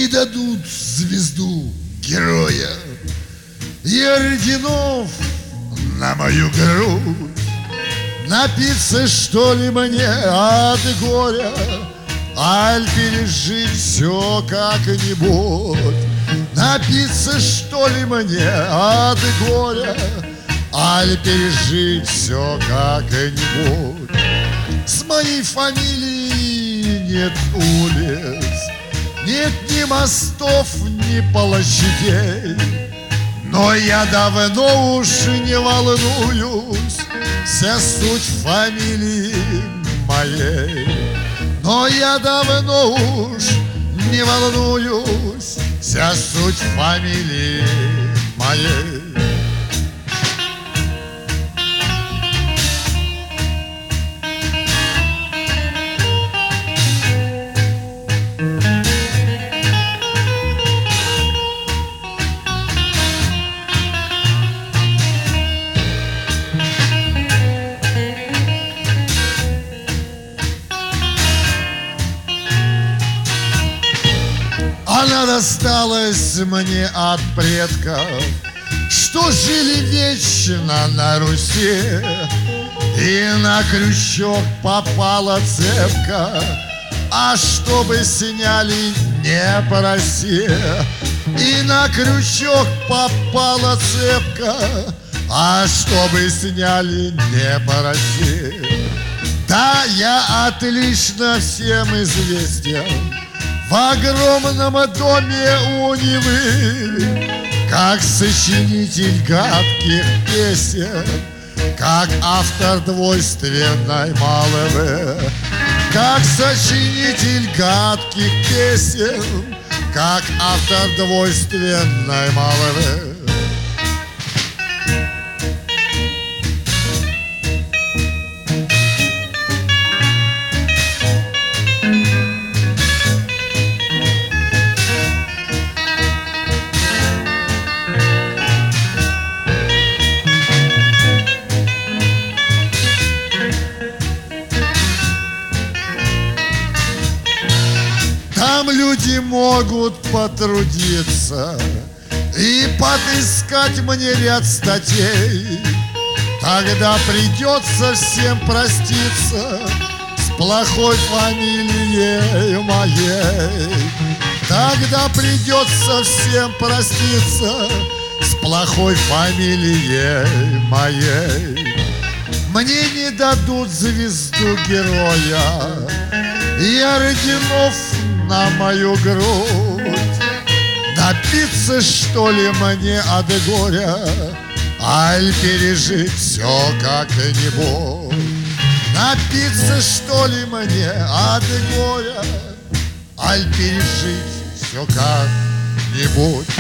дадут звезду героя и орденов на мою грудь. Напиться, что ли, мне от горя, аль пережить все как-нибудь? Напиться, что ли, мне от горя, аль пережить все как-нибудь? С моей фамилией нет улиц, нет ни мостов, ни площадей, но я давно уж не волнуюсь, вся суть фамилии моей. Но я давно уж не волнуюсь, вся суть фамилии моей. Она досталась мне от предков, что жили вечно на Руси, и на крючок попала цепка, а чтобы сняли, не проси. И на крючок попала цепка, а чтобы сняли, не проси. Да, я отлично всем известен в огромном доме у Невы, как сочинитель гадких песен, как автор двойственной молвы. Как сочинитель гадких песен, как автор двойственной молвы. Там люди могут потрудиться и подыскать мне ряд статей. Тогда придется всем проститься с плохой фамилией моей. Тогда придется всем проститься с плохой фамилией моей. Мне не дадут звезду героя и орденов на мою грудь. Напиться, что ли, мне от горя, аль пережить все как-нибудь? Напиться, что ли, мне от горя, аль пережить все как-нибудь?